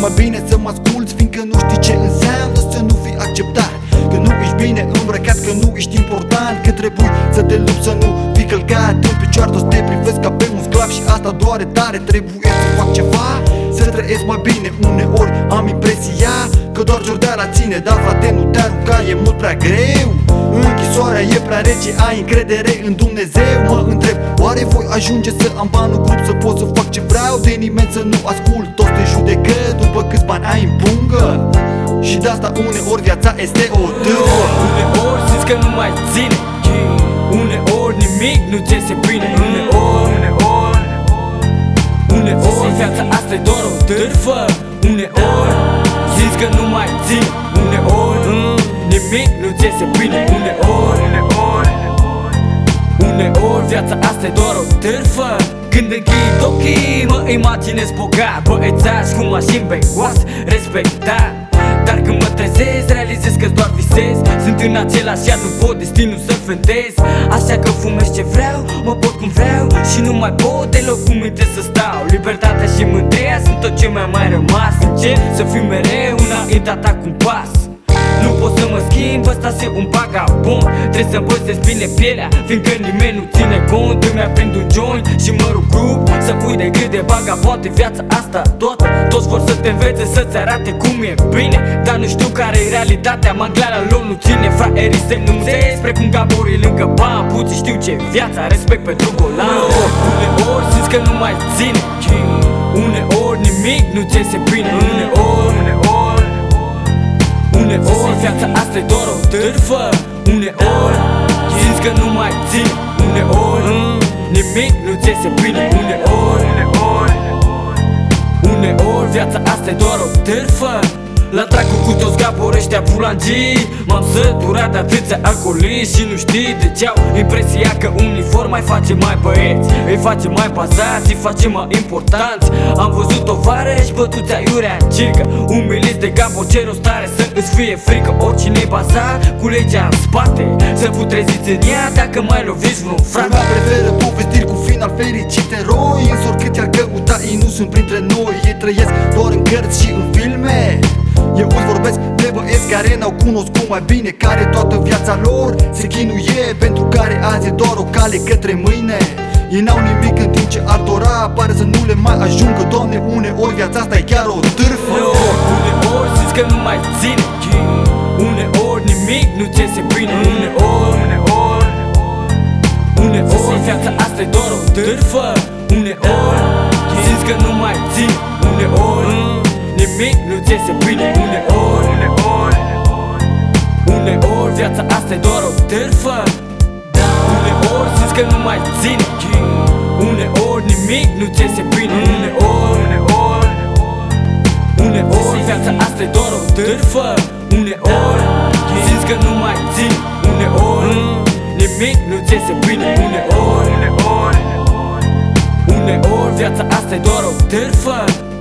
mai bine să mă asculți, fiindcă nu știi ce înseamnă să nu fii acceptat, că nu ești bine îmbrăcat, că nu ești important, că trebuie să te lupți să nu fii călcat în picioare, toți te privesc ca pe un sclav și asta doare tare. Trebuie să fac ceva, să trăiesc mai bine. Uneori am impresia că doar Jordeala ține, dar frate nu te arunca, e mult prea greu. Închisoarea e prea rece, ai încredere în Dumnezeu? Mă întreb, oare voi ajunge să am banul grup, să pot să fac ce vreau, de nimeni să nu ascult, toți te judecă după câți bani ai în pungă. Și de asta uneori viața este o târfă. Uneori simți că nu mai ține, uneori nimic nu ți iese bine. Uneori viața asta e doar o târfă. Uneori simți că nu mai ține, uneori nimic nu ți iese bine. Uneori viața asta e doar o târfă. Când închid ochii mă imaginez bogat, băiețaș cu mașini begoase, respectat. Dar când mă trezesc, realizez că doar visez. Sunt în același iad, nu pot destinul să fentez. Așa că fumez ce vreau, mă pot cum vreau și nu mai pot deloc cu minte să stau. Libertatea și mândria sunt tot ce mi-a mai rămas. Încerc să fiu mereu înaintea ta cu un pas. Nu pot să mă schimb, ăsta e un vagabond. Trebuie să învăț bine pielea, fiindcă nimeni nu ține cont. Îmi aprind un joint și mă rup să uit de cât de vagabond e viața asta toată. Toți vor să te învețe, să-ți arate cum e bine, dar nu știu care e realitatea, manglara lor nu ține. Fraierii se numțesc precum gaborii lângă bambuții. Știu ce viața, respect pentru golan. Uneori simți că nu mai ține, uneori nimic nu ți iese bine. Uneori viața asta e doar o târfă. Uneori simți că nu mai ține, uneori nimic nu ți iese bine. Uneori viața asta e doar o târfă. La dracu cu toți gaborii ăștia bulangii, m-am săturat de atâția alcooliști. Și nu știi de ce au impresia că uniforma îi face mai băieți, îi face mai bazați, îi face mai importanți. Am văzut tovarăși bătuți aiurea în circă, umiliți de gabor, cer o stare să îți fie frică. Oricine-i bazat cu legea în spate, să putreziți în ea dacă mai loviți vreun frate. Lumea preferă povestiri cu final fericit, eroi, însă oricât i-ar căuta, ei nu sunt printre noi. Ei trăiesc doar în cărți și în filme. Eu îți vorbesc de băieți care n-au cunoscut mai bine, care toată viața lor se chinuie, pentru care azi e doar o cale către mâine. Ei n-au nimic în timp ce ar dora, pare să nu le mai ajungă. Doamne, uneori viața asta e chiar o târfă. Uneori simți că nu mai ține, uneori nimic nu ți iese bine. Uneori viața asta e doar o târfă. Uneori simți că nu mai ține, uneori nimic nu ți iese bine. Uneori viața asta e doar o târfă. Uneori simți că nu mai ține, uneori nimic nu ți iese bine. Uneori viața asta e doar o târfă. Uneori simți că nu mai ține, uneori nimic nu ți iese bine. Uneori viața asta e doar o târfă.